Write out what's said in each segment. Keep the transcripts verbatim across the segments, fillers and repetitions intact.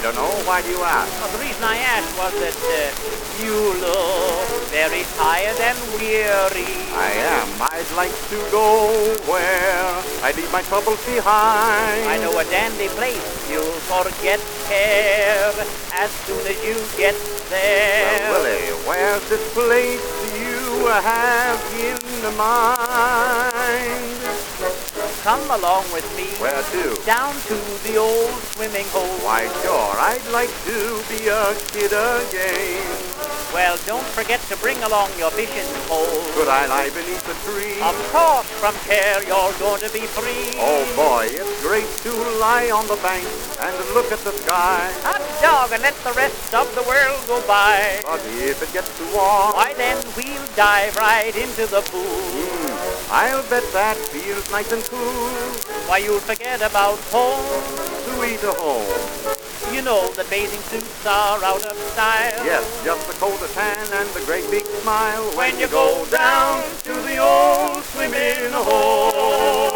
don't know. Why do you ask? Well, the reason I asked was that uh, you look very tired and weary. I am. I'd like to go where I leave my troubles behind. I know a dandy place you'll forget care as soon as you get there. Well, Willie, where's this place you have in mind? Come along with me. Where to? Down to the old swimming hole. Why, sure, I'd like to be a kid again. Well, don't forget to bring along your fishing pole. Could I lie beneath a tree? Of course, from care you're going to be free. Oh boy, it's great to lie on the bank and look at the sky. Hot dog, and let the rest of the world go by. But if it gets too warm, Why then we'll dive right into the pool. mm, I'll bet that feels nice and cool. Why, you'll forget about home. Sweet home. You know that bathing suits are out of style. Yes, just the cold tan and the great big smile When you go down to the old swimming hole.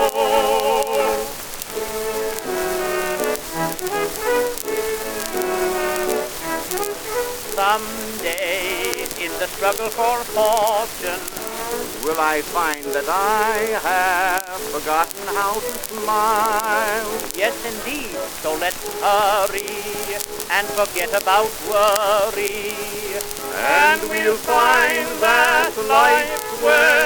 Someday, in the struggle for fortune, will I find that I have forgotten how to smile. yes indeed, so let's hurry and forget about worry. And we'll find that life's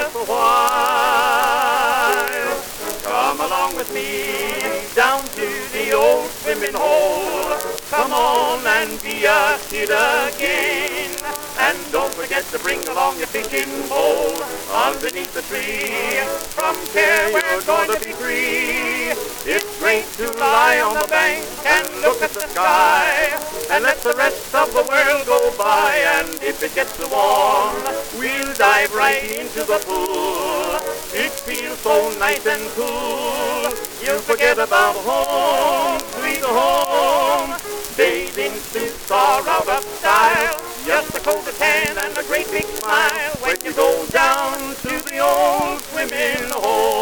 worthwhile. Come along with me down to the old swimming hole. Come on and be a kid again. And don't forget to bring along your fishing pole underneath the tree. From care we're going to be free. It's great to lie on the bank and look at the sky and let the rest of the world go by. And if it gets too warm, we'll dive right into the pool. It feels so nice and cool. You'll forget about home, sweet home. Bathing suits are out of style. Just a coat of tan and a great big smile when you go down to the old swimming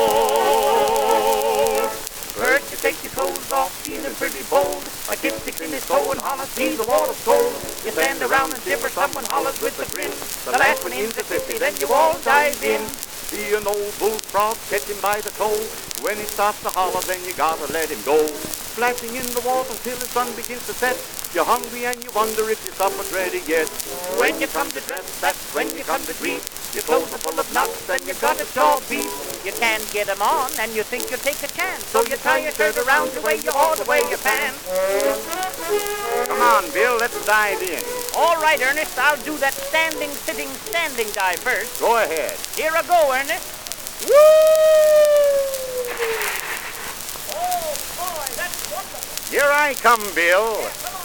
hole. First you take your clothes off, feeling pretty bold. A kid sticks in his toe and hollers, see the water's cold. You stand around and shiver, someone hollers with a grin. The last one in the fifty, then you all dive in. See an old bullfrog, catch him by the toe. When he starts to holler, then you gotta let him go. Splashing in the water till the sun begins to set. You're hungry and you wonder if your supper's ready yet. When you come to dress, that's when you come to greet. Your clothes are full of nuts and you got a jaw beef. You can't get 'em on and you think you'll take a chance. So you tie your shirt around the way you ought to wear your pants. Come on, Bill, let's dive in. All right, Ernest, I'll do that standing, sitting, standing dive first. Go ahead. Here I go, Ernest. Woo! Oh, boy, that's wonderful. Here I come, Bill.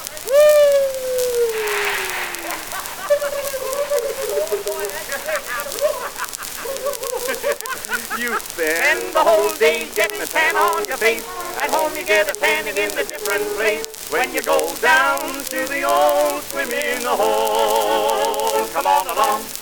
You spend Spend the whole day getting a tan on your face. At home you get a tanning in a different place. When you go down to the old swimming hole. Come on along.